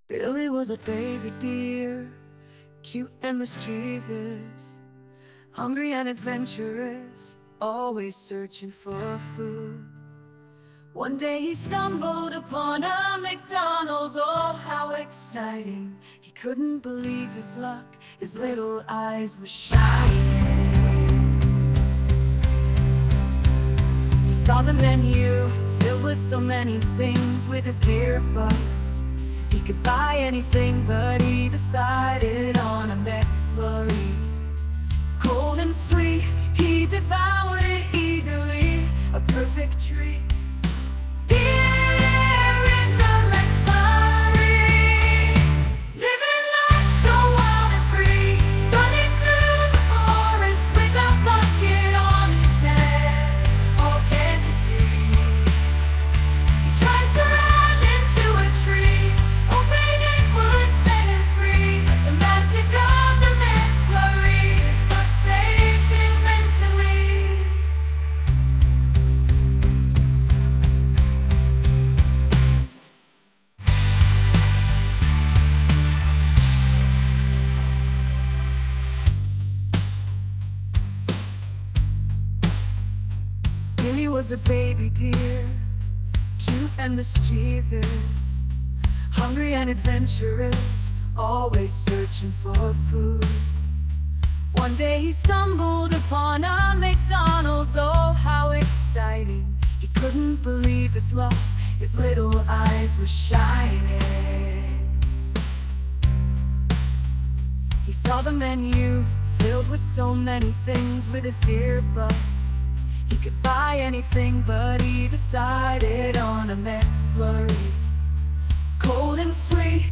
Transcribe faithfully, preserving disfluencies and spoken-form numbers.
Billy was a baby deer, cute and mischievous, hungry and adventurous, always searching for food. One day he stumbled upon a McDonald's, oh how exciting. He couldn't believe his luck, his little eyes were shining. He saw the menu, filled with so many things, with his dear bucks. He could buy anything, but he decided on a McFlurry. Cold and sweet, he devoured it eagerly, a perfect treat. Deer in the McFlurry, living life so wild and free, running through the forest with a bucket on his head. Oh, can't you see? He tries to run into a tree, hoping it would set him free. But the magic of the McFlurry is what saved him mentally. Billy was a baby deer, cute and mischievous, hungry and adventurous, always searching for food. One day he stumbled upon a McDonald's, oh how exciting. He couldn't believe his luck, his little eyes were shining. He saw the menu, filled with so many things, with his dear bucks. He could buy anything, but he decided on a McFlurry. Cold and sweet,